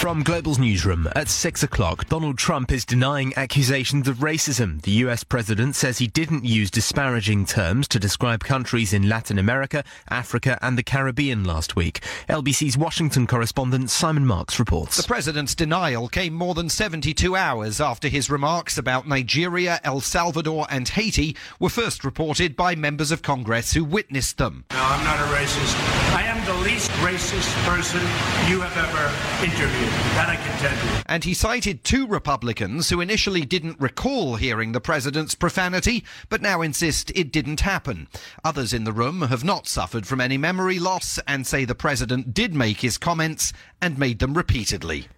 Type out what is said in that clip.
From Global's newsroom at 6 o'clock, Donald Trump is denying accusations of racism. The US president says he didn't use disparaging terms to describe countries in Latin America, Africa and the Caribbean last week. LBC's Washington correspondent Simon Marks reports. The president's denial came more than 72 hours after his remarks about Nigeria, El Salvador and Haiti were first reported by members of Congress who witnessed them. No, I'm not a racist. I am the least racist person you have ever interviewed. That I can tell you. And he cited two Republicans who initially didn't recall hearing the president's profanity, but now insist it didn't happen. Others in the room have not suffered from any memory loss and say the president did make his comments and made them repeatedly.